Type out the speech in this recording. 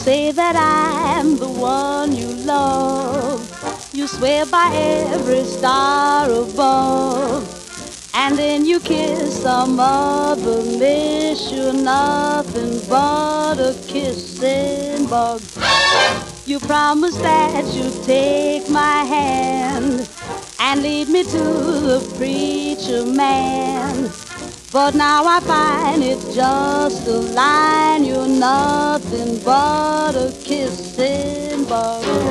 say that I'm the one you love. You swear by every star above. And then you kiss some other miss. You're nothing but a kissing bug. You promised that you'd take my hand and lead me to the preacher man. But now I find it's just a line. You're nothing but a kissing bug.